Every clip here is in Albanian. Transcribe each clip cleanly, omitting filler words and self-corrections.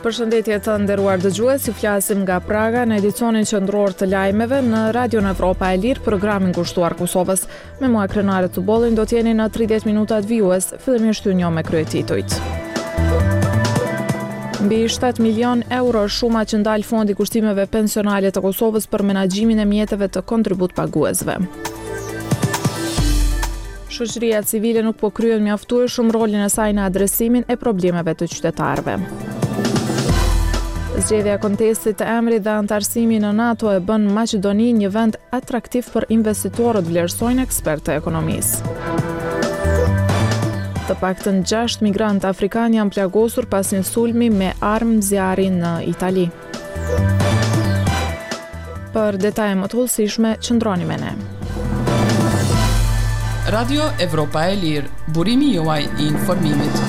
Përshëndetje të nderuar dëgjues, ju flasim nga Praga në edicionin qendror të lajmeve në Radio Evropa e Lirë, programin kushtuar Kosovës. Me mua Krenare Tubollin do t'jeni në 30 minutat vijues, fillimisht ju njoh me kryetitujt. Mbi 7 milion euro shuma që ndal fondi kushtimeve pensionale të Kosovës për menaxhimin e mjeteve të kontribut paguesve. Shoqëria civile nuk po kryen mjaftueshëm rolin e saj në adresimin e problemeve të qytetarëve. Zgjedhja e kontestit të emrit dhe antarësimi në NATO e bën Maqedoninë një vend atraktiv për investitorët, vlerësojnë ekspertë e ekonomisë. Të paktën 6 migrantë afrikanë janë plagosur pas një sulmi me armë zjarri në Itali. Për detaje më të hollësishme, qëndroni me ne. Radio Evropa e Lirë, burimi juaj I informimit.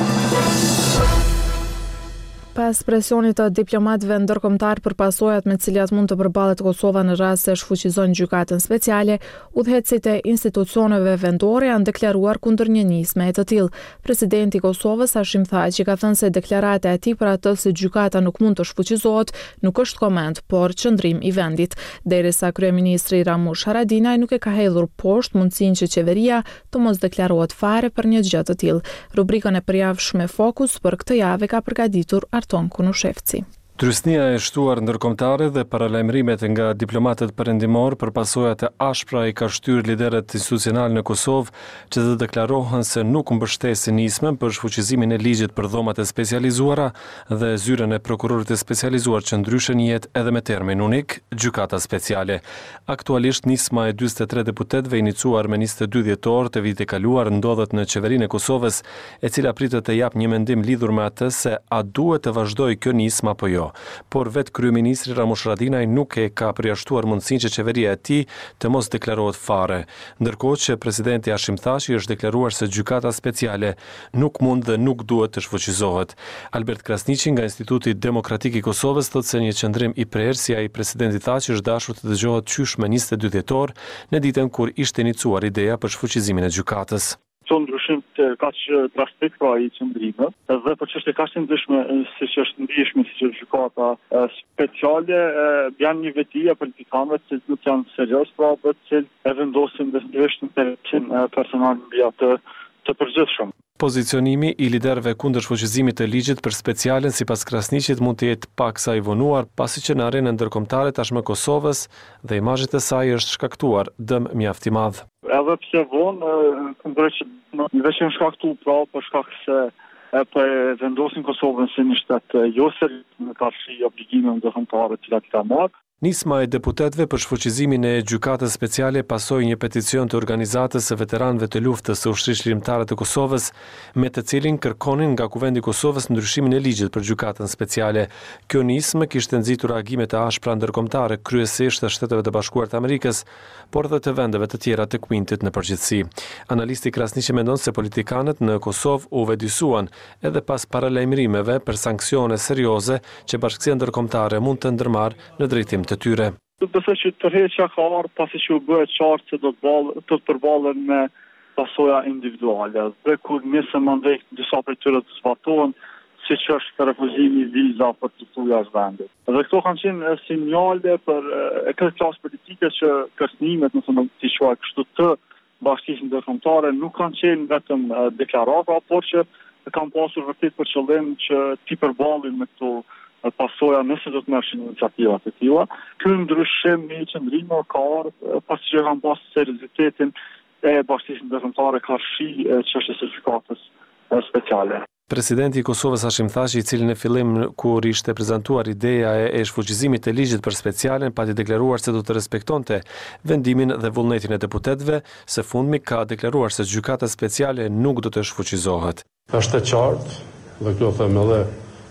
Pas presionit të diplomatëve ndërkombëtar për pasojat me të cilat mund të përballet Kosova në rast se shfuqizon gjykatën speciale, udhëheqësit e institucioneve vendore janë deklaruar kundër një nisme të tillë. Presidenti I Kosovës Hashim Thaçi ka thënë se deklarata e tij për atë se gjykata nuk mund të shfuqizohet nuk është koment, por qëndrim I vendit, derisa kryeministri Ramush Haradinaj nuk e ka hedhur poshtë mundësinë që qeveria të mos deklarohet fare për një gjë të tillë. Rubrikën e përjavshme Fokus për këtë javë ka përgatitur Arton Kunushevci. Trysnia e shtuar ndërkombëtare dhe paralajmërimet nga diplomatët perëndimor për pasojat e ashpra I ka shtyrë liderët institucional në Kosovë që të deklarohen se nuk mbështesin nismen për shfuqizimin e ligjit për dhomat e specializuara dhe zyrën e prokurorit e specializuar që ndryshe njihet edhe me termin unik, gjykata speciale. Aktualisht nisma e 43 deputetëve iniciuar me 22 dhjetor të vitit e kaluar ndodhet në qeverinë e Kosovës, e cila pritet të japë një mendim lidhur me atë se a duhet të vazhdojë kjo nismë apo jo. Por vetë kryeministri Ramush Haradinaj nuk e ka përjashtuar mundësinë që qeveria e tij të mos deklarohet fare, ndërkohë që presidenti Hashim Thaçi është deklaruar se gjykata speciale nuk mund dhe nuk duhet të shfuqizohet. Albert Krasniqi nga Instituti Demokratik I Kosovës thotë se një qendrim I prerë si ai I presidentit Thaçi është dashur të dëgjohet qysh me 22 dhjetor në ditën kur ishte iniciuar ideja për shfuqizimin e gjykatës. Ndryshim të kaq drastik pra I qëndrimit dhe për çështje kaq të ndryshme siç është ndihmë siç është gjykata speciale janë një veti e politikanëve që nuk janë serioz pra që e vendosin detyrisht interesin personal mbi atë të përgjithshëm. Pozicionimi I liderëve kundër shfuqizimit të ligjit për specialen sipas Krasniqit mund të jetë paksa I vonuar, pasi që në arenën ndërkombëtare tashmë Kosovës dhe imazhit e saj është shkaktuar dëm mjaft I madh. Edhe pse vonë, që në veçën shkaktu pra për shkak se për vendosin Kosovën si një shtet jo serioz në karshi obligimeve ndërkombëtare të cilat ka marrë. Nisma e deputetëve për shfuqizimin e gjykatës speciale pasoi një peticion të organizatës së veteranëve të luftës së ushtrisë lirimtare të Kosovës, me të cilin kërkonin nga Kuvendi I Kosovës ndryshimin e ligjit për gjykatën speciale. Kjo nismë kishte nxitur reagime të ashpra ndërkombëtare, kryesisht të Shteteve të Bashkuara të Amerikës, por edhe të vendeve të tjera të Kuintit në përgjithësi. Analisti Krasniqi mendon se politikanët në Kosovë u vëdësuan edhe pas paralajmërimeve për sanksione serioze që bashkësia ndërkombëtare mund të ndërmarrë në drejtim të tyre. Besoj që tërheqja ka ardhur pasi që u bëhet qartë se do të përballen me pasoja individuale. Dhe kur nisën mandej disa prej tyre të zbatohen, siç është refuzimi I viza për të thyer jashtë vendit. Dhe këto kanë qenë sinjale për këtë klasë politike që kërcënimet, nëse do t'i quaj kështu, të bashkisë ndërkombëtare nuk kanë qenë vetëm deklarata, por që kanë pasur vërtet për qëllim që t'i përballen me këto pasoja nëse do të merreshin iniciativa të tilla. Ky ndryshim I qendrimit ka ardhur pasi që kanë pasur seriozitetin e bashkisë ndërkombëtare karshi çështjes së gjykatës speciale. Presidenti I Kosovës Hashim Thaçi, I cili në fillim kur ishte prezantuar ideja e shfuqizimit të ligjit për specialen, pati deklaruar se do të respektonte vendimin dhe vullnetin e deputetëve, së fundmi ka deklaruar se gjykata speciale nuk do të shfuqizohet. Është e qartë, dhe kjo them edhe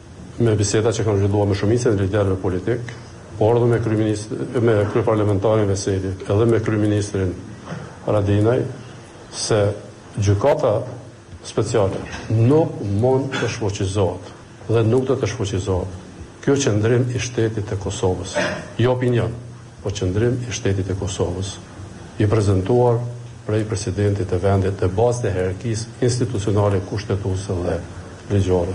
me biseda që kanë zhvilluar me shumicën e liderëve politik, por edhe me kryeparlamentarin Veseli, edhe me kryeministrin Haradinaj, se gjykata speciale nuk mund të shfuqizohet dhe nuk do të shfuqizohet. Kjo qëndrim I shtetit të Kosovës, jo opinion, po qëndrim I shtetit të Kosovës, I prezentuar prej presidentit të vendit të bazë të hierarkisë institucionale, kushtetuese dhe ligjore.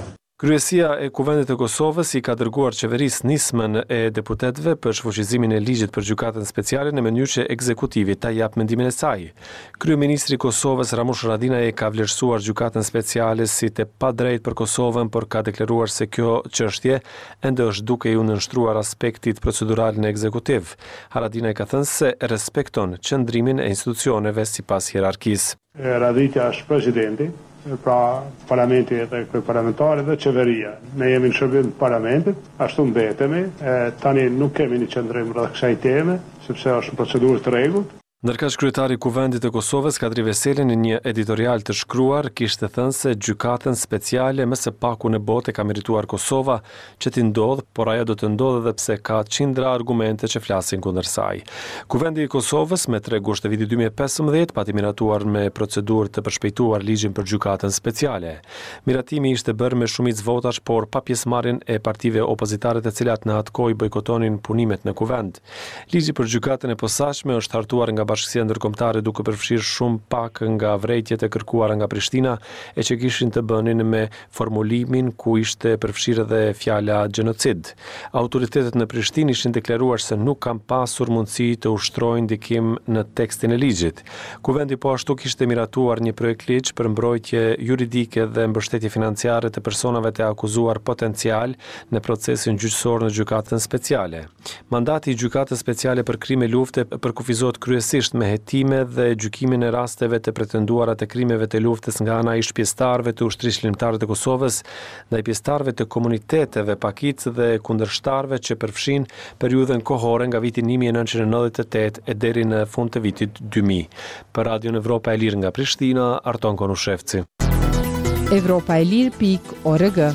Kryesia e Kuvendit të Kosovës i ka dërguar qeverisë nismën e deputetëve për shfuqizimin e ligjit për gjykatën speciale në mënyrë që ekzekutivi ta jap mendimin e saj. Kryeministri i Kosovës Ramush Haradinaj ka vlerësuar gjykatën speciale si të padrejtë për Kosovën, por ka deklaruar se kjo çështje ende është duke u nënshtruar aspektit procedural në ekzekutiv. Haradinaj ka thënë se respekton qëndrimin e institucioneve sipas hierarkisë. Raditja është presidenti, pra parlamenti dhe kryeparlamentari dhe qeveria. Ne jemi në shërbim të parlamentit, ashtu mbetemi, tani nuk kemi një qëndrim rreth kësaj teme, sepse është në procedurë të rregullt. Ndërkësh kryetari i Kuvendit të Kosovës Kadri Veseli në një editorial të shkruar kishte thënë se gjykatën speciale më së paku në botë ka merituar Kosova që t'i ndodh, por ajo do të ndodhë edhe pse ka qindra argumente që flasin kundër saj. Kuvendi i Kosovës me 3 gusht të vitit 2015 pati miratuar me procedurë të përshpejtuar ligjin për gjykatën speciale. Miratimi ishte bërë me shumicë votash, por pa pjesëmarrjen e partive opozitare të cilat në atë kohë bojkotonin punimet në Kuvend. Ligji për gjykatën e posaçme është hartuar nga Bashkësia Ndërkombëtare duke përfshirë shumë pak nga vrejtjet e kërkuara nga Prishtina e që kishin të bënin me formulimin ku ishte përfshirë edhe fjala gjenocid. Autoritetet në Prishtinë ishin deklaruar se nuk kanë pasur mundësi të ushtrojnë ndikim në tekstin e ligjit. Kuvendi po ashtu kishte miratuar një projekt ligj për mbrojtje juridike dhe mbështetje financiare të personave të akuzuar potencial në procesin gjyqësor në gjykatën speciale. Mandati i gjykatës speciale për krime lufte përkufizohet kryesisht me hetime dhe gjykimin e rasteve të pretenduara të krimeve të luftës nga ana e pjesëtarëve të ushtrisë shërlimtare të Kosovës, ndaj pjesëtarëve të komuniteteve pakicë dhe kundërshtarëve që përfshin periudhën kohore nga viti 1998 e deri në fund të vitit 2000. Për Radion Evropa e Lirë nga Prishtina, Arton Konushevci. Evropaelir.org.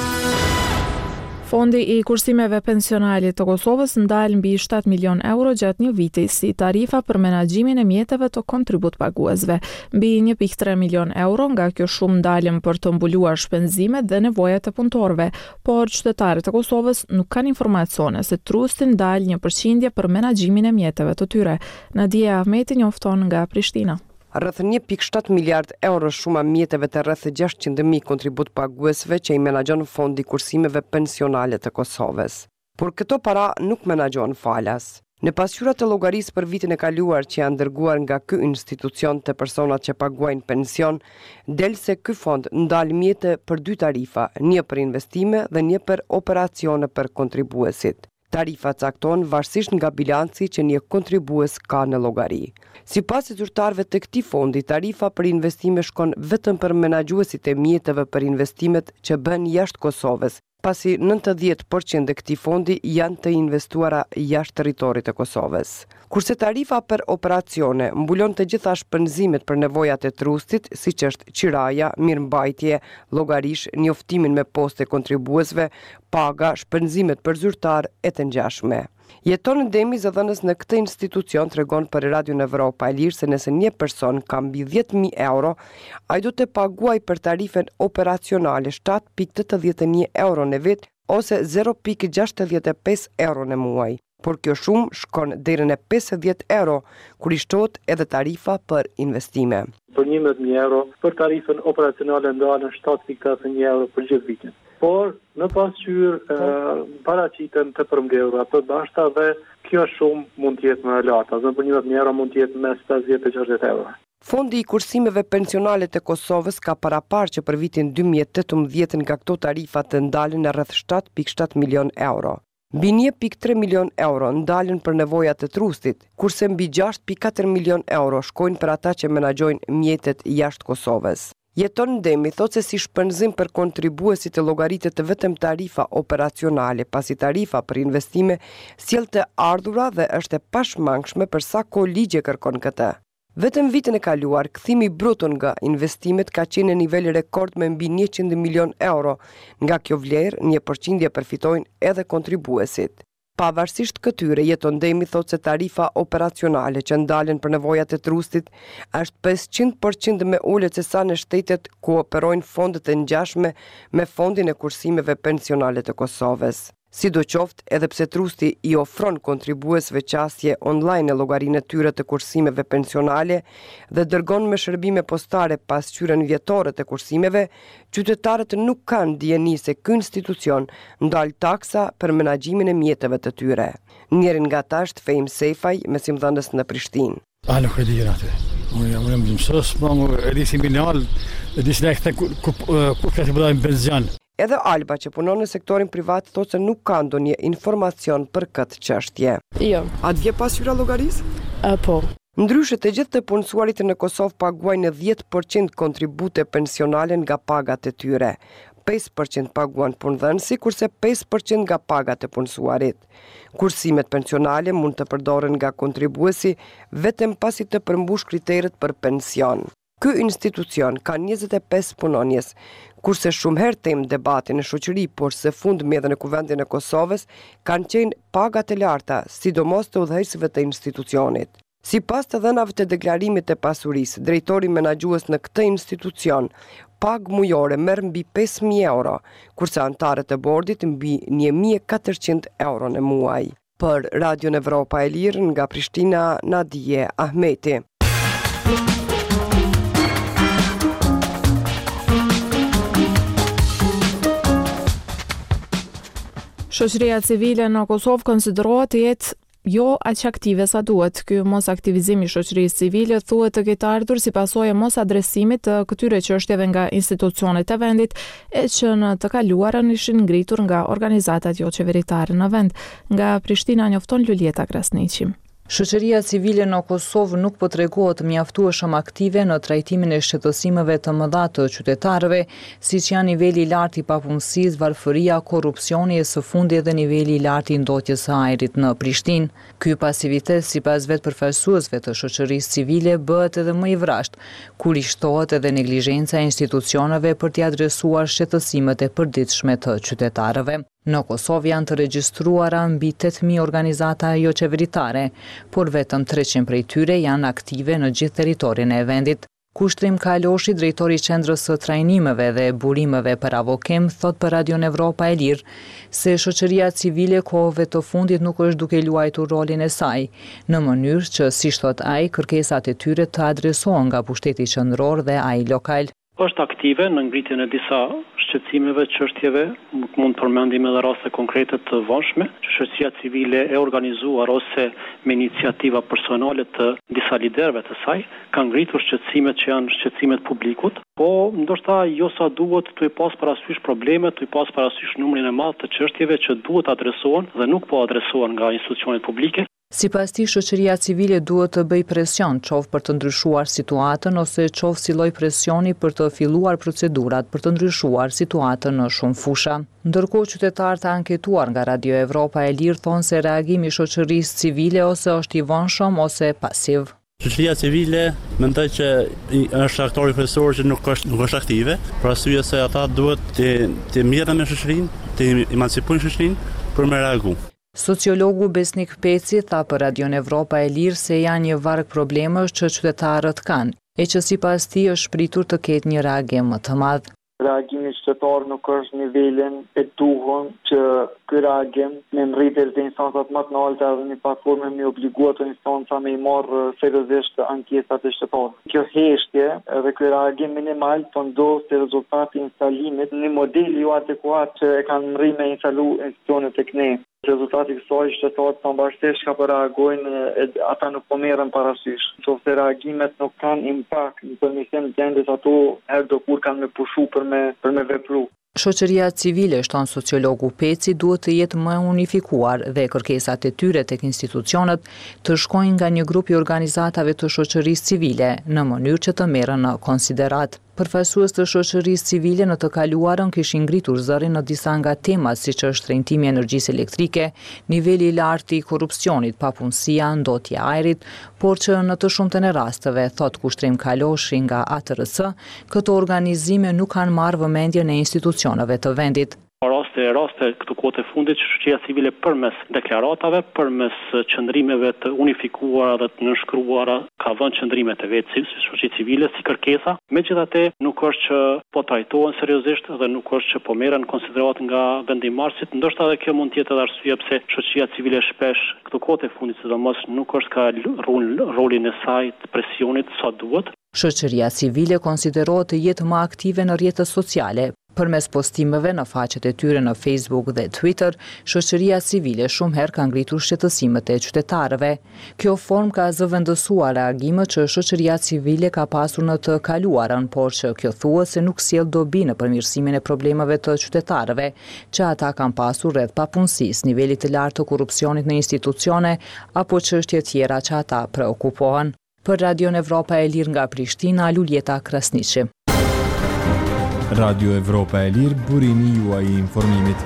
Fondi i kursimeve pensionale të Kosovës ndal mbi 7 milion euro gjatë një viti si tarifa për menaxhimin e mjeteve të kontribut paguesve. Mbi 1.3 milion euro nga kjo shumë ndalën për të mbuluar shpenzimet dhe nevojat e punëtorëve, por qytetarët e Kosovës nuk kanë informacione se trusti ndal një përqindje për menaxhimin e mjeteve të tyre. Nadia Ahmeti njofton nga Prishtina. Rreth 1.7 miliard euro shuma mjeteve të rreth 600.000 kontribut paguesve që i menaxhon Fondi i kursimeve pensionale të Kosovës. Por këto para nuk menaxhon falas. Në pasqyrat e llogarisë për vitin e kaluar që janë dërguar nga ky institucion të personat që paguajnë pension, del se ky fond ndal mjete për 2 tarifa, një për investime dhe një për operacione për kontribuesit. Tarifa cakton varësisht nga bilanci që një kontribues ka në llogari. Sipas zyrtarëve të këtij fondi, tarifa për investime shkon vetëm për menaxhuesit e mjeteve për investimet që bën jashtë Kosovës, pasi 90% e këtij fondi janë të investuara jashtë territorit të Kosovës. Kurse tarifa për operacione mbulon të gjitha shpenzimet për nevojat e trustit, siç është qiraja, mirëmbajtje, llogarish, njoftimin me poste kontribuesve, paga, shpenzimet për zyrtar e të ngjashme. Jeton Demi, zëdhënës në këtë institucion, tregon për Radion Evropa e Lirë se nëse një person ka mbi 10.000 euro, ai do të paguaj për tarifen operacionale 7.81 euro në vit ose 0.65 euro në muaj. Por kjo shumë shkon deri në 50 euro, kur i shtohet edhe tarifa për investime. Për 11.000 euro, për tarifën operacionale ndalen 7.81 euro për gjithë vitin. Por në pasqyrë paraqiten të përmbledhura të dashta dhe kjo shumë mund të jetë më e lartë. Për 11.000 euro mund të jetë mes 50 e 60 euro. Fondi i kursimeve pensionale të Kosovës ka paraparë që për vitin 2018 nga këto tarifa të ndalen në rreth 7.7 milion euro. Mbi 1.3 milion euro ndalen për nevojat e trustit, kurse mbi 6.4 milion euro shkojnë për ata që menaxhojnë mjetet jashtë Kosovës. Jeton Demi thotë se si shpenzim për kontribuesit e llogaritet vetëm tarifa operacionale, pasi tarifa për investime sjell të ardhura dhe është e pashmangshme për sa kohë ligji kërkon këtë. Vetëm vitin e kaluar, kthimi bruto nga investimet ka qenë në nivel rekord me mbi 100 milion euro. Nga kjo vlerë, 1% përfitojnë edhe kontribuesit. Pavarësisht këtyre, Jeton Demi thotë se tarifa operacionale që ndalen për nevojat e trustit është 500% me ulët se sa në shtetet ku operojnë fondet e ngjashme me Fondin e kursimeve pensionale të Kosovës. Sidoqoftë, edhe pse trusti i ofron kontribuesve qasje online e llogarinë e tyre të kursimeve pensionale dhe dërgon me shërbime postare pasqyrën vjetore të kursimeve, qytetarët nuk kanë dijeni se ky institucion ndal taksa për menaxhimin e mjeteve të tyre. Njërin nga ata është Fejm Sefaj, mesimdhënës në Prishtinë. Nuk e di atë. Unë jam mësues, e di si minal, e di se ne ku ka të bëjmë benzin. Edhe Alba, që punon në sektorin privat, thotë se nuk ka ndonjë informacion për këtë çështje. Jo. A dje pasqyra llogarisë? Po. Ndryshe, të gjithë të punësuarit në Kosovë paguajnë 10% kontribute pensionale nga pagat e tyre. 5% paguan punëdhënësi, kurse 5% nga pagat e punësuarit. Kursimet pensionale mund të përdoren nga kontribuesi vetëm pasi të përmbush kriteret për pension. Ky institucion ka 25 punonjes, kurse shumë herë temë debatin në shoqëri, por së fundmi edhe në Kuvendin e Kosovës kanë qenë pagat e larta, sidomos të udhëheqësve të institucionit. Sipas të dhënave të deklarimit të pasurisë, drejtori menaxhues në këtë institucion pagë mujore merr mbi 5.000 euro, kurse antarët e bordit mbi 1.400 euro në muaj. Për Radion Evropa e Lirë nga Prishtina, Nadije Ahmeti. Shoqëria civile në Kosovë konsiderohet të jetë jo aq aktive sa duhet. Ky mos aktivizim i shoqërisë civile thuhet të ketë ardhur si pasojë mos adresimit të këtyre çështjeve nga institucionet e vendit, e që në të kaluarën ishin ngritur nga organizatat jo qeveritare në vend. Nga Prishtina njofton Luljeta Krasniqi. Shoqëria civile në Kosovë nuk po tregohet mjaftueshëm aktive në trajtimin e shqetësimeve të mëdha të qytetarëve, siç janë niveli i lartë i papunësisë, varfëria, korrupsioni e së fundi edhe niveli i lartë i ndotjes së ajrit në Prishtinë. Ky pasivitet, sipas vetë përfaqësuesve të shoqërisë civile, bëhet edhe më i vrasht, kur i shtohet edhe neglizhenca e institucioneve për t'i adresuar shqetësimet e përditshme të qytetarëve. Në Kosovë janë të regjistruara mbi 8.000 organizata jo qeveritare, por vetëm 300 prej tyre janë aktive në gjithë territorin e vendit. Kushtrim Kaloshi, drejtori i Qendrës së Trajnimeve dhe Burimeve për Avokim, thot për Radion Evropa e Lirë se shoqëria civile kohëve të fundit nuk është duke luajtur rolin e saj, në mënyrë që, siç thot ai, kërkesat e tyre të adresohen nga pushteti qendror dhe ai lokal. Është aktive në ngritjen e disa shqetësimeve, çështjeve, mund përmendim edhe raste konkrete të vonshme, që shoqëria civile e organizuar ose me iniciativa personale të disa liderëve të saj, kanë ngritur shqetësimet që janë shqetësimet publikut, po ndoshta jo sa duhet të i pas parasysh problemet, të i pas parasysh numrin e madh të çështjeve që duhet adresohen dhe nuk po adresohen nga institucionet publike. Sipas tij, shoqëria civile duhet të bëjë presion, qoftë për të ndryshuar situatën ose qoftë si lloj presioni për të filluar procedurat për të ndryshuar situatën në shumë fusha. Ndërkohë, qytetarët e anketuar nga Radio Evropa e Lirë thonë se reagimi i shoqërisë civile ose është i vonshëm ose pasiv. Shoqëria civile mendoj që është aktori kryesor që nuk është aktive, për arsye se ata duhet të mbjellen me shoqërinë, të emancipojnë shoqërinë për me reagu. Sociologu Besnik Peci tha për Radion Evropa e Lirë se janë një varg problemesh që qytetarët kanë, e që sipas tij është pritur të ketë një reagim më të madh. Reagimi qytetar nuk është nivelin e duhur që ky reagim me mritje të instancat më të larta dhe një platformë me obliguar të instanca me i marrë seriozisht ankesat e qytetarëve. Kjo heshtje edhe ky reagim minimal po ndodh si rezultati i instalimit në një model jo adekuat që e kanë mri me instalu institucionet tek ne. Rezultati i kësaj qytetarët pambashkësisht ka po reagojnë, ata nuk po merren parasysh. Nëse reagimet nuk kanë impakt në përmirësim të gjendjes, ato herë kur kanë me pushu për me vepru. Shoqëria civile, shton sociologu Peci, duhet të jetë më unifikuar dhe kërkesat e tyre tek institucionet të shkojnë nga një grup i organizatave të shoqërisë civile në mënyrë që të merren në konsiderat. Përfaqësues të shoqërisë civile në të kaluarën kishin ngritur zërin në disa nga temat siç është rrëntimi i energjisë elektrike, niveli i lartë i korrupsionit, papunësia, ndotja e ajrit, por që në të shumtën e rasteve, thot Kushtrim Kaloshi nga ATRC, këto organizime nuk kanë marrë vëmendjen e institucioneve të vendit. Rast ishte raste këtu kohët e fundit që shoqëria civile përmes deklaratave, përmes qëndrimeve të unifikuara dhe të nënshkruara ka vënë qëndrimet e vet si shoqëri civile si kërkesa. Megjithatë, nuk është që po trajtohen seriozisht dhe nuk është që po merren konsiderat nga vendimarrësit. Ndoshta edhe kjo mund të jetë edhe arsye pse shoqëria civile shpesh këtu kohët e fundit sidomos nuk është ka rolin e saj të presionit sa duhet. Shoqëria civile konsiderohet të jetë më aktive në rrjetet sociale. Përmes postimeve në faqet e tyre në Facebook dhe Twitter, shoqëria civile shumë herë ka ngritur shqetësimet e qytetarëve. Kjo formë ka zëvendësuar reagimet që shoqëria civile ka pasur në të kaluarën, por që kjo thuhet se nuk sjell dobi në përmirësimin e problemeve të qytetarëve, që ata kanë pasur rreth papunësisë, nivelit të lartë të korrupsionit në institucione apo çështje tjera që ata preokupohen. Për Radion Evropa e Lirë nga Prishtina, Luljeta Krasniqi. Radio Evropa e Lirë, burimi juaj i informimit.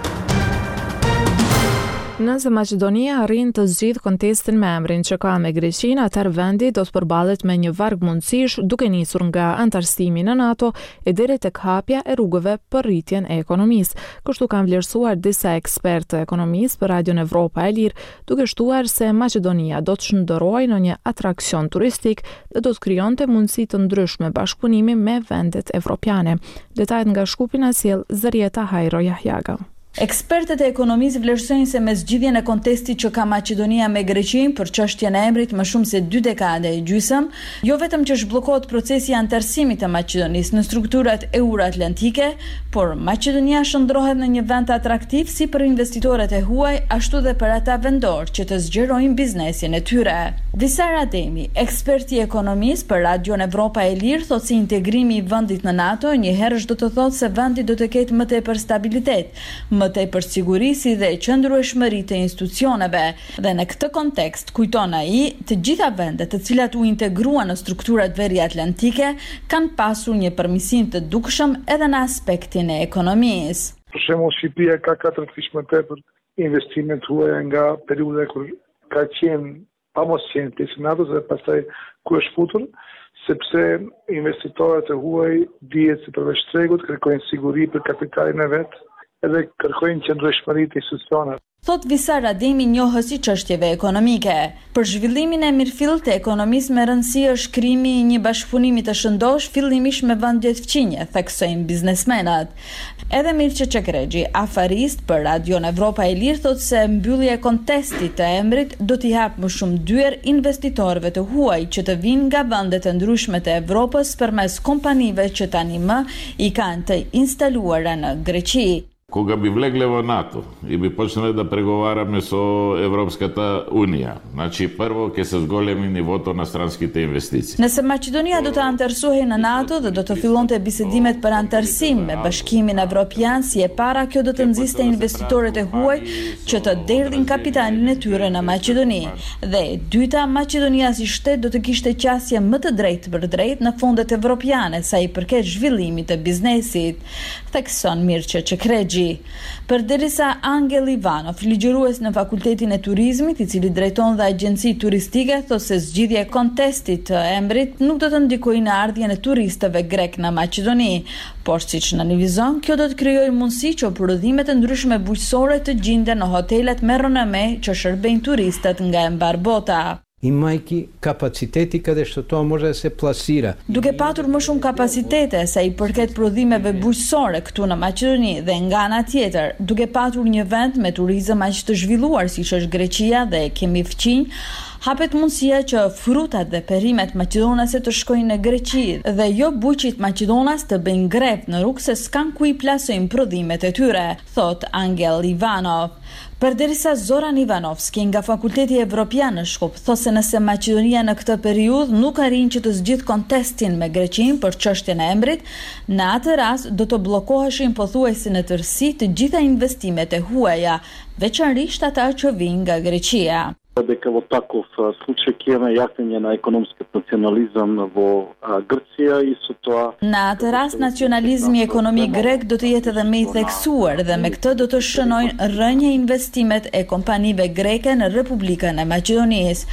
Nëse Maqedonia arrin të zgjidhë kontestin me emrin që ka me Greqinë, atëherë vendi do të përballet me një varg mundësish, duke nisur nga antarësimi në NATO e deri tek hapja e rrugëve për rritjen e ekonomisë. Kështu kanë vlerësuar disa ekspertë të ekonomisë për Radion Evropa e Lirë, duke shtuar se Maqedonia do të shndërrojë në një atraksion turistik dhe do të krijonte mundësi të ndryshme bashkëpunimi me vendet evropiane. Detajet nga Shkupi na sjell Zërieta Hajro Jahjaga. Ekspertët e ekonomisë vlerësojnë se me zgjidhjen e kontestit që ka Maqedonia me Greqinë për çështjen e emrit më shumë se 2 dekade e gjysmë, jo vetëm që zhbllokohet procesi i antarësimit të Maqedonisë në strukturat euroatlantike, por Maqedonia shndrohet në një vend atraktiv si për investitorët e huaj, ashtu dhe për ata vendorë që të zgjerojnë biznesin e tyre. Visar Ademi, ekspert i ekonomisë për Radion Evropa e Lirë, thotë se integrimi i vendit në NATO njëherë do të thotë se vendi do të ketë më tepër stabilitet, më tepër sigurisi dhe qëndrueshmëri të institucioneve. Dhe në këtë kontekst, kujton ai, të gjitha vendet të cilat u integruan në strukturat veriatlantike kanë pasur një përmirësim të dukshëm edhe në aspektin e ekonomisë. Për shembull, Shqipëria ka 4 fish më tepër investime të huaja nga periudha kur ka qenë pamosqenë pjesë NATO dhe pastaj ku është futur, sepse investitorët e huaj dihet se përveç tregut kërkojnë siguri për kapitalin e vet, edhe kërkojnë qëndrueshmëri të institucioneve. Thot Visar Ademi, njohës i çështjeve ekonomike. Për zhvillimin e mirëfillt të ekonomisë me rëndësi është krijimi i një bashkëpunimi të shëndosh fillimisht me vendjet fqinje, theksojnë biznesmenat. Edhe Mirçe Çekregji, afarist për Radion Evropa e Lirë, thot se mbyllja e kontestit të emrit do t'i hap më shumë dyer investitorëve të huaj që të vinë nga vendet e ndryshme të Evropës përmes kompanive që tani më i kanë të instaluara në Greqi. Кога би влегле во НАТО и би почнале да преговараме со Европската Унија, значи прво ќе се зголеми нивото на странските инвестиции. Nëse Maqedonia do të antarësohej në NATO dhe do të fillonte bisedimet për antarësim me Bashkimin Evropian, si e para kjo do të nxiste investitorët e huaj që të derdhin kapitalin e tyre në Maqedoni. Dhe e dyta, Maqedonia si shtet do të kishte qasje më të drejtë për drejtë në fondet evropiane sa i përket zhvillimit të biznesit, thekson Mirçe Çekregji. Përderisa Angel Ivanov, ligjërues në Fakultetin e Turizmit, i cili drejton dhe agjenci turistike, thotë se zgjidhja e kontestit të emrit nuk do të ndikojë në ardhjen e turistëve grek në Maqedoni, por siç analizon, kjo do të krijojë mundësi që prodhime të ndryshme bujqësore të gjenden në hotelet me renome që shërbejnë turistët nga e mbar bota. I majki kapaciteti kada što to može se plasira. Duke patur më shumë kapacitete sa i përket prodhimeve bujqësore këtu në Maqedoni dhe nga ana tjetër, duke patur një vend me turizëm aq të zhvilluar siç është Greqia dhe kemi fqinj, hapet mundësia që frutat dhe perimet maqedonase të shkojnë në Greqi dhe jo bujqit maqedonas të bëjnë grev në rrugë se s'kan ku i plasojnë prodhimet e tyre, thot Angel Ivanov. Përderisa Zoran Ivanovski nga Fakulteti Evropian në Shkup thosë se nëse Maqedonia në këtë periudhë nuk arrin që të zgjidhë kontestin me Greqinë për çështjen e emrit, në atë rast do të bllokoheshin pothuajse në tërësi të gjitha investimet e huaja, veçanërisht ata që vijnë nga Greqia. Дека во таков случај ќе имаме јакнење на економски национализам во Грција и со тоа. Në atë rast nacionalizmi ekonomik grek do të jetë edhe më i theksuar dhe me këtë do të shënojnë rënje investimet e kompanive greke në Republikën e Maqedonisë,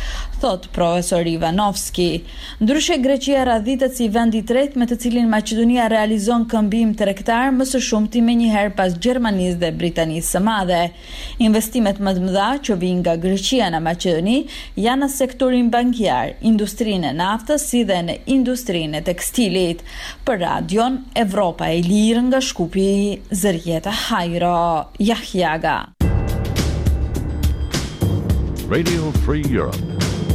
thot profesor Ivanovski. Ndryshe Greqia radhitet si vendi i tretë me të cilin Maqedonia realizon këmbim tregtar më së shumti menjëherë pas Gjermanisë dhe Britanisë së Madhe. Investimet më të mëdha që vijnë nga Greqia në Maqedoni janë në sektorin bankjar, industrinë e naftës si dhe në industrinë e tekstilit. Për radion Evropa e Lirë nga Shkupi, Zërjeta Hajro, Jahjaga. Radio Free Europe.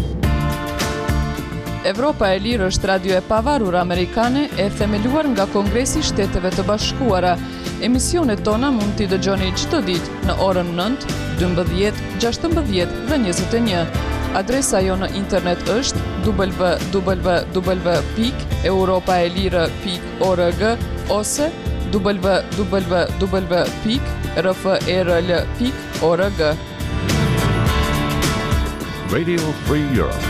Evropa e Lirë është radio e pavarur amerikane e themeluar nga Kongresi i Shteteve të Bashkuara. Emisionet tona mund t'i dëgjoni çdo ditë në orën 9, 12, 16 dhe 21. Adresa jo në internet është www.europaelire.org ose www.rfrl.org. Radio Free Europe.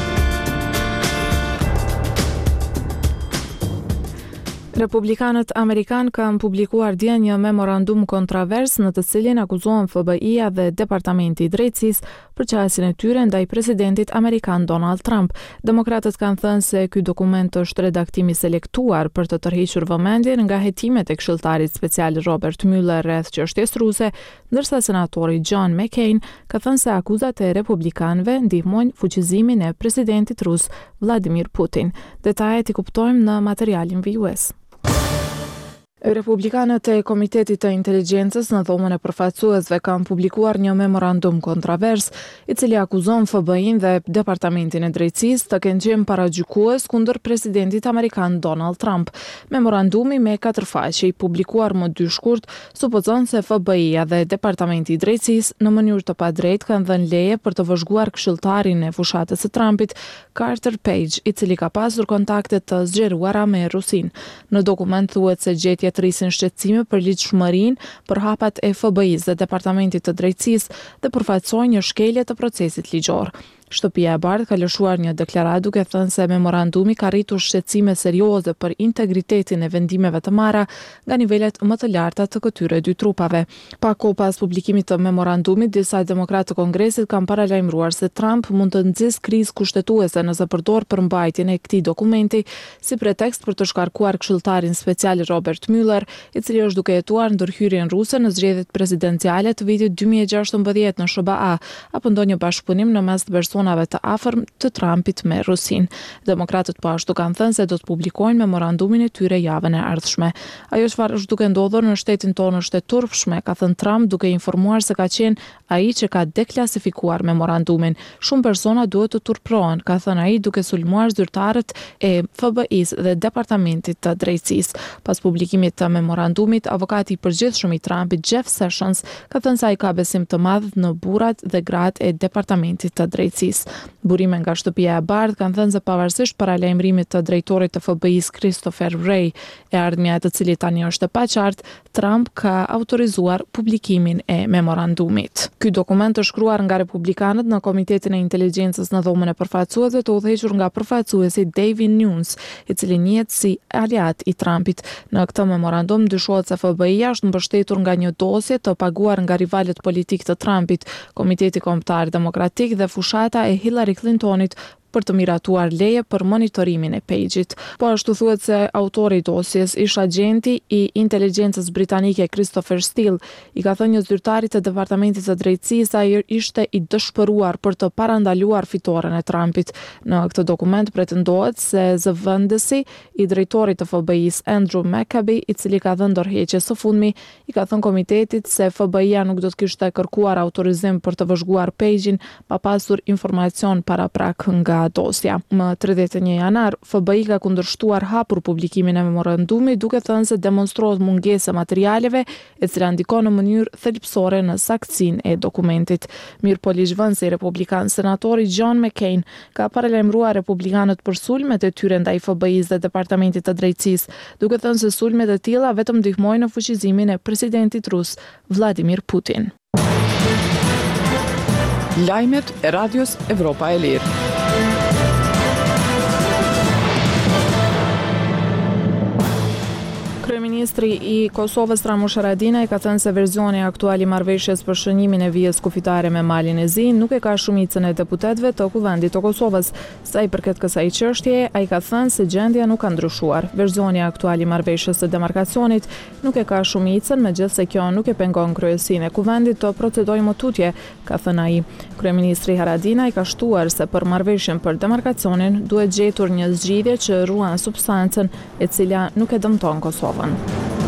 Republikanët Amerikan kanë publikuar dje një memorandum kontrovers në të cilin akuzohen FBI-a dhe Departamenti i Drejtësisë për qasjen e tyre ndaj presidentit amerikan Donald Trump. Demokratët kanë thënë se ky dokument është redaktimi selektuar për të tërhequr vëmendjen nga hetimet e këshilltarit special Robert Mueller rreth çështjes ruse, ndërsa senatori John McCain ka thënë se akuzat e republikanëve ndihmojnë fuqizimin e presidentit rus Vladimir Putin. Detajet i kuptojmë në materialin vijues. Republikanët e Komitetit të Inteligjencës në dhomën e përfaqësuesve kanë publikuar një memorandum kontrovers, i cili akuzon FBI-n dhe Departamentin e Drejtësisë të kenë qenë paragjykues kundër presidentit amerikan Donald Trump. Memorandumi me 4 faqe, i publikuar më 2 shkurt, supozon se FBI-a dhe Departamenti i Drejtësisë në mënyrë të padrejtë kanë dhënë leje për të vëzhguar këshilltarin e fushatës së Trumpit, Carter Page, i cili ka pasur kontakte të zgjeruara me Rusinë. Në dokument thuhet se gjetjet rrisin shqetësime për ligjshmërinë për hapat e FBI-s dhe Departamentit të Drejtësisë dhe përfaqësojnë një shkelje të procesit ligjor. Shtëpia e Bardhë ka lëshuar një deklaratë duke thënë se memorandumi ka rritur shqetësime serioze për integritetin e vendimeve të marra nga nivelet më të larta të këtyre dy trupave. Pak kohë pas publikimit të memorandumit, disa demokratë të Kongresit kanë paralajmëruar se Trump mund të nxjisë krizë kushtetuese nëse përdor përmbajtjen e këtij dokumenti si pretekst për të shkarkuar këshilltarin special Robert Mueller, i cili është duke hetuar ndërhyrjen ruse në zgjedhjet presidenciale të vitit 2016 në SBA apo ndonjë bashkëpunim në mes të personave të afërm të Trumpit me Rusin. Demokratët po ashtu kanë thënë se do të publikojnë memorandumin e tyre javën e ardhshme. Ajo çfarë është duke ndodhur në shtetin tonë është e turpshme, ka thënë Trump duke informuar se ka qenë ai që ka deklasifikuar memorandumin. Shumë persona duhet të turprohen, ka thënë ai duke sulmuar zyrtarët e FBI-s dhe Departamentit të Drejtësisë. Pas publikimit të memorandumit, avokati i përgjithshëm i Trumpit, Jeff Sessions, ka thënë se ai ka besim të madh në burrat dhe gratë e Departamentit të Drejtësisë. Burime nga shtëpia e Bardhë kanë thënë se pavarësisht paralajmërimit të drejtorit të FBI-s Christopher Wray, e ardhmja e të cilit tani është e paqartë, Trump ka autorizuar publikimin e memorandumit. Ky dokument është shkruar nga republikanët në Komitetin e Inteligjencës në dhomën e përfaqësuesve të udhëhequr nga përfaqësuesi David Nunes, i cili njihet si aliat i Trumpit. Në këtë memorandum dyshohet se FBI-ja është mbështetur nga një dosje të paguar nga rivalët politik të Trumpit, Komiteti Kombëtar Demokratik dhe fushata e Hillary Clintonit për të miratuar leje për monitorimin e Page-it. Po ashtu thuhet se autori i dosjes ish agenti i inteligjencës britanike Christopher Steele i ka thënë një zyrtari të Departamentit të Drejtësisë se ai ishte i dëshpëruar për të parandaluar fitoren e Trumpit. Në këtë dokument pretendohet se zëvendësi i drejtorit të FBI-s Andrew McCabe, i cili ka dhënë ndërheqjes së fundmi, i ka thënë komitetit se FBI-ja nuk do të kishte kërkuar autorizim për të vëzhguar Page-in pa pasur informacion paraprak nga dosja. Më 31 janar, FBI ka kundërshtuar hapur publikimin e memorandumit duke thënë se demonstrohet mungesë e materialeve e cila ndikon në mënyrë thelbësore në saktësinë e dokumentit. Mirëpolizhvënësi republikan senatori John McCain ka paralajmëruar republikanët për sulmet e tyre ndaj FBI-s dhe Departamentit të Drejtësisë, duke thënë se sulmet e tilla vetëm ndihmojnë në fuqizimin e presidentit rus Vladimir Putin. Lajmet e radios Evropa e Lirë. Kryeministri i Kosovës Ramush Haradinaj ka thënë se verzioni aktual i marrëveshjes për shënimin e vijës kufitare me Malin e Zi nuk e ka shumicën e deputetëve të Kuvendit të Kosovës. Sa i përket kësaj çështjeje, ai ka thënë se gjendja nuk ka ndryshuar. Verzioni aktual i marrëveshjes së demarkacionit nuk e ka shumicën, megjithëse kjo nuk e pengon kryesinë e Kuvendit të procedojë më tutje, ka thënë ai. Kryeministri Haradinaj ka shtuar se për marrëveshjen për demarkacionin duhet gjetur një zgjidhje që ruan substancën e cila nuk e dëmton Kosovën.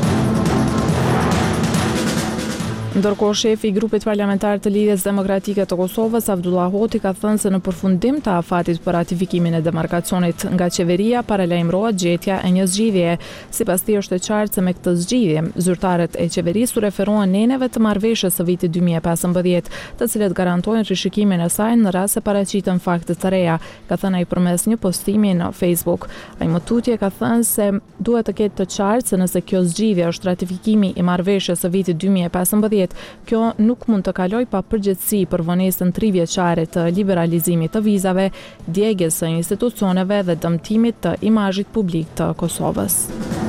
Ndërkohë, shefi i grupit parlamentar të Lidhjes Demokratike të Kosovës, Abdullah Hoti, ka thënë se në përfundim të afatit për ratifikimin e demarkacionit nga qeveria paralajmërohet gjetja e një zgjidhjeje. Sipas tij është e qartë se me këtë zgjidhje, zyrtarët e qeverisë u referohen neneve të marrëveshjes së vitit 2015, të cilët garantojnë rishikimin e saj në rast se paraqiten fakte të reja, ka thënë ai përmes një postimi në Facebook. Ai më tutje ka thënë se duhet të ketë të qartë se nëse kjo zgjidhje është ratifikimi i marrëveshjes së vitit 2015, kjo nuk mund të kaloj pa përgjegjësi për vonesën 3 vjeçare të liberalizimit të vizave, djegjes së institucioneve dhe dëmtimit të imazhit publik të Kosovës.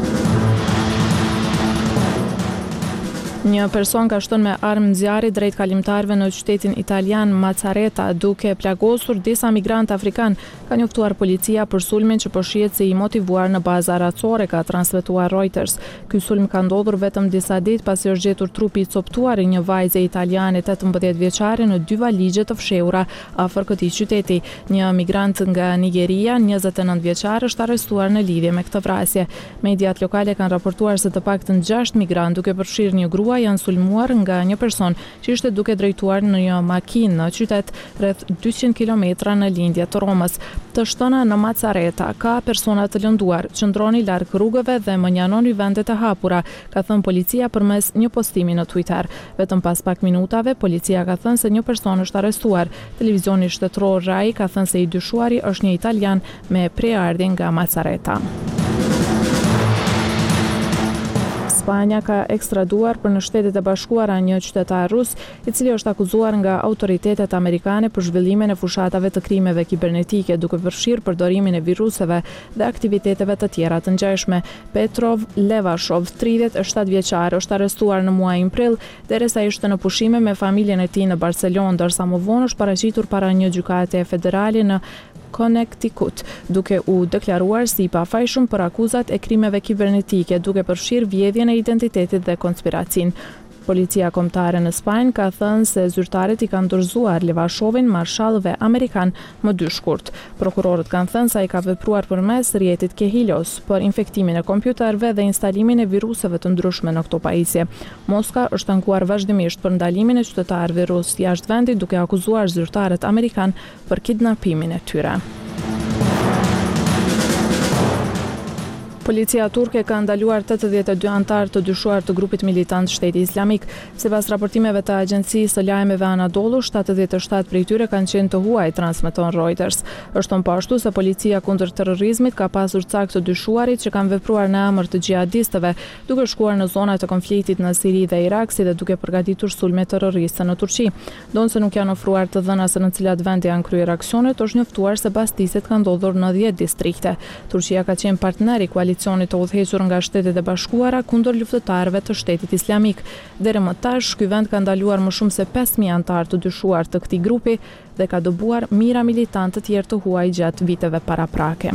Një person ka shtuar me armë zjarri drejt kalimtarëve në qytetin italian Mazareta duke plagosur disa migrantë afrikan, ka njoftuar policia për sulmin që po shihet se i motivuar në baza racore, ka transmetuar Reuters. Ky sulm ka ndodhur vetëm disa ditë pasi është gjetur trupi i coptuar i një vajze italiane 18 vjeçare në 2 valigje të fshehura afër këtij qyteti. Një migrant nga Nigeria, 29 vjeçar, është arrestuar në lidhje me këtë vrasje. Mediat lokale kanë raportuar se të paktën 6 migrantë, duke përfshirë një grua, janë sulmuar nga një person që ishte duke drejtuar në një makinë në qytet rreth 200 kilometra në lindje të Romës. Të shtëna në Mazareta ka persona të lënduar, qëndroni larg rrugëve dhe më njanoni vendet e hapura, ka thënë policia përmes një postimi në Twitter. Vetëm pas pak minutave, policia ka thënë se një person është arrestuar. Televizioni shtetëror Rai ka thënë se i dyshuari është një italian me preardhje nga Mazareta. Spanja ka ekstraduar për në Shtetet e Bashkuara një qytetar rus, i cili është akuzuar nga autoritetet amerikane për zhvillimin e fushatave të krimeve kibernetike, duke përfshirë përdorimin e viruseve dhe aktiviteteve të tjera të ngjashme. Petrov Levashov, 37 vjeçar, është arrestuar në muajin prill, derisa ishte në pushime me familjen e tij në Barcelonë, ndërsa më vonë është paraqitur para një gjykate federale në Connecticut, duke u deklaruar si i pafajshëm për akuzat e krimeve kibernetike, duke përfshirë vjedhjen e identitetit dhe konspiracinë. Policia kombëtare në Spanjë ka thënë se zyrtarët i kanë dorëzuar Levashovin marshallëve amerikan më 2 shkurt. Prokurorët kanë thënë se ai ka vepruar përmes rrjetit Kehilos për infektimin e kompjuterëve dhe instalimin e viruseve të ndryshme në këto pajisje. Moska është ankuar vazhdimisht për ndalimin e qytetarëve rus jashtë vendit, duke akuzuar zyrtarët amerikan për kidnapimin e tyre. Policia turke ka ndaluar 82 antar të dyshuar të grupit militant Shteti Islamik. Sipas raportimeve të agjencisë së lajmeve Anadolu, 77 prej tyre kanë qenë të huaj, transmeton Reuters. Është thënë po ashtu se policia kundër terrorizmit ka pasur cak të dyshuarit që kanë vepruar në emër të xhihadistëve, duke shkuar në zona të konfliktit në Siri dhe Irak, si dhe duke përgatitur sulme terroriste në Turqi. Ndonse nuk janë ofruar të dhëna se në cilat vende janë kryer aksionet, është njoftuar se bastiset kanë ndodhur në 10 distrikte. Turqia ka qenë partner i koalicionit të udhëhequr nga Shtetet e Bashkuara kundër luftëtarëve të Shtetit Islamik. Deri më tash, ky vend ka ndaluar më shumë se 5000 antar të dyshuar të këtij grupi dhe ka dëbuar mijëra militantë të tjerë të huaj gjatë viteve paraprake.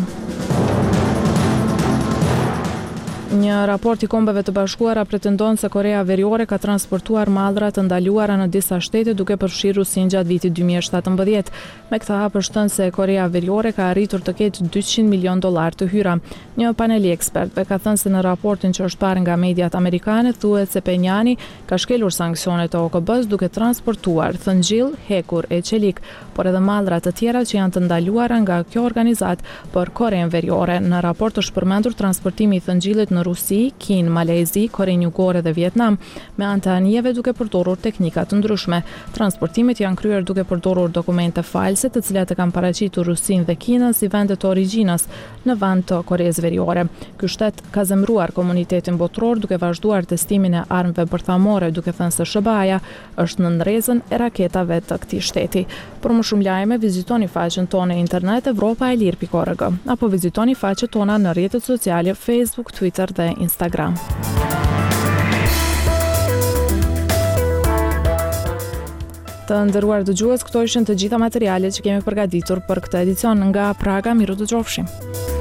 Një raport i Kombeve të Bashkuara pretendon se Korea Veriore ka transportuar mallra të ndaluara në disa shtete duke përfshirë Rusinë gjatë vitit 2017. Me këtë hap është thënë se Korea Veriore ka arritur të ketë $200 milion të hyra. Një panel i ekspertëve ka thënë se në raportin që është parë nga mediat amerikane thuhet se Penjani ka shkelur sanksionet e OKB-s duke transportuar thëngjell, hekur e qelik, por edhe mallra të tjera që janë të ndaluara nga kjo organizatë për Korenë Veriore. Në raport është përmendur transportimi i thëngjillit në Rusi, Kinë, Malezi, Korenë Jugore dhe Vietnam, me anë të anijeve duke përdorur teknika të ndryshme. Transportimet janë kryer duke përdorur dokumente false, të cilat e kanë paraqitur Rusinë dhe Kinën si vende të origjinës në vend të Koresë Veriore. Ky shtet ka zemëruar komunitetin botror duke vazhduar testimin e armëve bërthamore, duke thënë se SBA-ja është në ndrezën e raketave të këtij shteti. Për më shumë lajme, vizitoni faqen tonë e internet evropaelir.org apo vizitoni faqet tona në rrjetet sociale Facebook, Twitter Twitter dhe Instagram. Të nderuar dëgjues, këto ishin të gjitha materialet që kemi përgatitur për këtë edicion nga Praga. Miru dëgjofshim.